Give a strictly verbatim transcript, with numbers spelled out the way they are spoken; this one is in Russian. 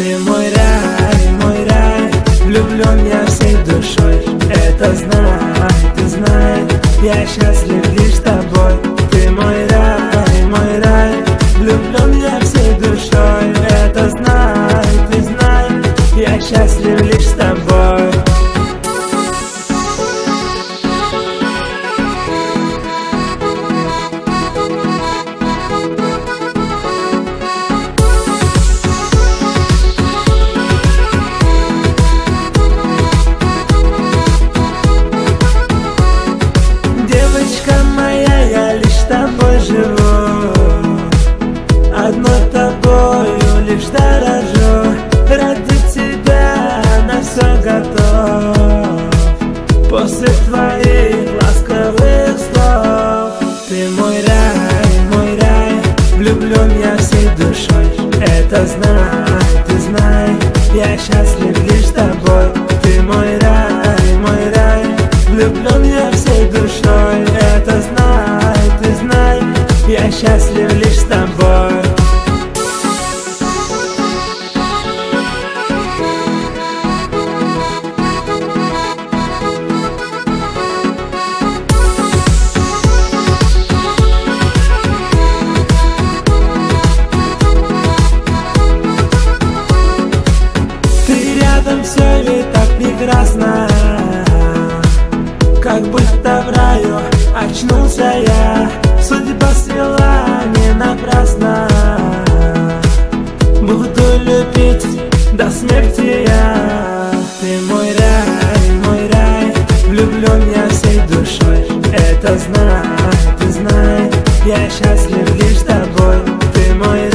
Ты мой рай, мой рай, влюблен я всей душой. Это знай, ты знай, я счастлив лишь с тобой. Ты мой рай, мой рай, влюблен я всей душой. Это знай, ты знай, я счастлив лишь с тобой. Одной тобою лишь дорожу, ради тебя на все готов. После твоих ласковых слов. Ты мой рай, мой рай, влюблен я всей душой. Это знай, ты знай, я счастлив лишь с тобой. Ты мой рай, мой рай, влюблен я всей душой. Это знай, ты знай, я счастлив лишь с тобой. Все ведь так прекрасно, как будто в раю очнулся я. Судьба свела не напрасно, буду любить до смерти я. Ты мой рай, мой рай, влюблен я всей душой. Это знай, ты знай, я счастлив лишь с тобой. Ты мой